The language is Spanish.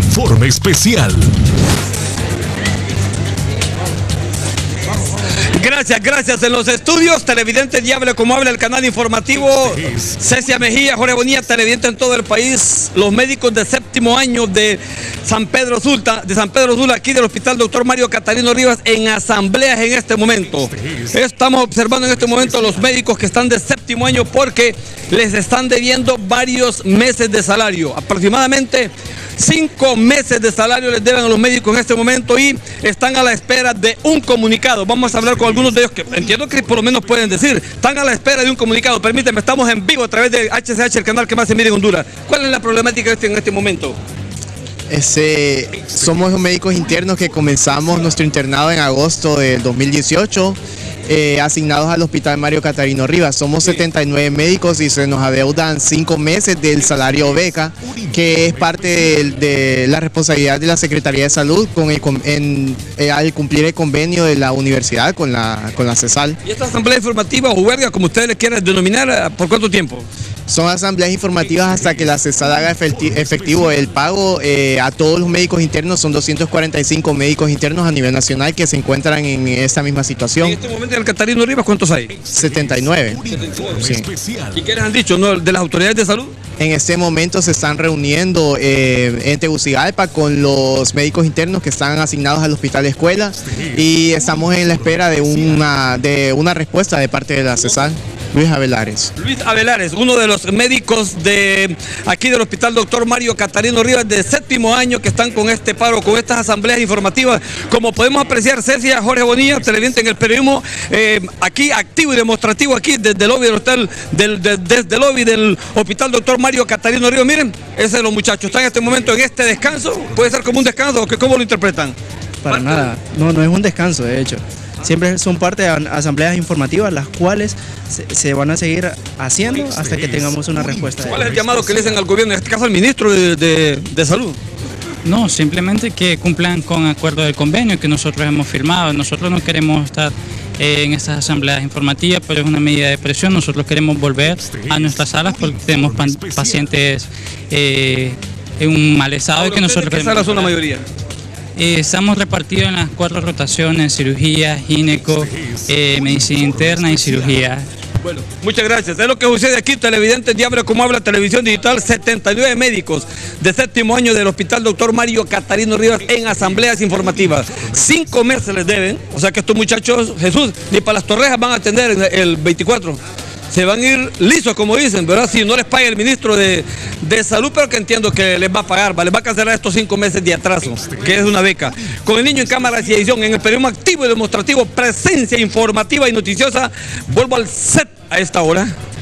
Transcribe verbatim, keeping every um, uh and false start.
Informe especial. Gracias, gracias. En los estudios, televidente Diable como habla el canal informativo, Cecia Mejía, Jorge Bonilla, televidente en todo el país, los médicos de séptimo año de San Pedro Sula, de San Pedro Sula, aquí del Hospital Doctor Mario Catarino Rivas, en asambleas en este momento. Estamos observando en este momento a los médicos que están de séptimo año porque les están debiendo varios meses de salario, aproximadamente cinco meses de salario les deben a los médicos en este momento y están a la espera de un comunicado. Vamos a hablar con algunos de ellos que entiendo que por lo menos pueden decir, están a la espera de un comunicado. Permíteme, estamos en vivo a través de H C H, el canal que más se mide en Honduras. ¿Cuál es la problemática este, en este momento? Ese, somos médicos internos que comenzamos nuestro internado en agosto del dos mil dieciocho, eh, asignados al Hospital Mario Catarino Rivas. Somos setenta y nueve médicos y se nos adeudan cinco meses del salario beca, que es parte de, de la responsabilidad de la Secretaría de Salud con el, en, eh, al cumplir el convenio de la universidad con la, con la CESAL. ¿Y esta asamblea informativa o huelga, como ustedes le quieran denominar, por cuánto tiempo? Son asambleas informativas hasta que la CESAL haga efectivo el pago eh, a todos los médicos internos. Son doscientos cuarenta y cinco médicos internos a nivel nacional que se encuentran en esta misma situación. En este momento en el Catarino Rivas, ¿cuántos hay? setenta y nueve. Sí. ¿Y qué les han dicho, no, de las autoridades de salud? En este momento se están reuniendo eh, en Tegucigalpa con los médicos internos que están asignados al Hospital Escuela y estamos en la espera de una, de una respuesta de parte de la CESAL. Luis Avelares. Luis Avelares, uno de los médicos de aquí del Hospital Doctor Mario Catarino Rivas de séptimo año que están con este paro, con estas asambleas informativas. Como podemos apreciar, Cecia, Jorge Bonilla, televidente en el periodismo, eh, aquí activo y demostrativo aquí desde el lobby del hotel, del, de, desde el lobby del Hospital Doctor Mario Catarino Rivas. Miren, ese de los muchachos están en este momento en este descanso. ¿Puede ser como un descanso o que cómo lo interpretan? Para nada, no, no es un descanso, de hecho. Siempre son parte de asambleas informativas, las cuales se, se van a seguir haciendo hasta que tengamos una respuesta. ¿Cuál es el llamado que le hacen al gobierno, en este caso al ministro de, de, de Salud? No, simplemente que cumplan con acuerdo del convenio que nosotros hemos firmado. Nosotros no queremos estar eh, en estas asambleas informativas, pero es una medida de presión. Nosotros queremos volver a nuestras salas porque tenemos pacientes eh, en un mal estado. Y que nosotros ¿qué salas son la mayoría? Eh, estamos repartidos en las cuatro rotaciones: cirugía, gineco, eh, medicina interna y cirugía. Bueno, muchas gracias. Es lo que sucede aquí, televidente Diable como habla televisión digital, setenta y nueve médicos de séptimo año del Hospital Doctor Mario Catarino Rivas en asambleas informativas. Cinco meses les deben, o sea que estos muchachos, Jesús, ni para las torrejas van a atender el veinticuatro. Se van a ir lisos, como dicen, ¿verdad? Si no les paga el ministro de, de Salud, pero que entiendo que les va a pagar, ¿vale? Les va a cancelar estos cinco meses de atraso, que es una beca. Con el niño en cámara y edición, en el periodismo activo y demostrativo, presencia informativa y noticiosa, vuelvo al set a esta hora.